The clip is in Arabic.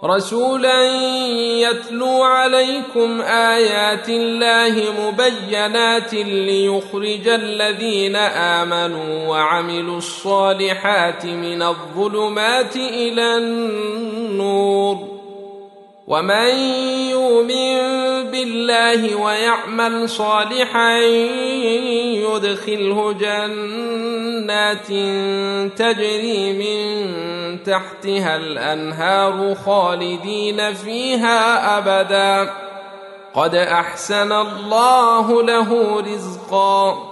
رسولا يتلو عليكم آيات الله مبينات ليخرج الذين آمنوا وعملوا الصالحات من الظلمات إلى النور ومن يؤمن بالله ويعمل صالحا يدخله جنات تجري من تحتها الأنهار خالدين فيها أبدا قد أحسن الله له رزقا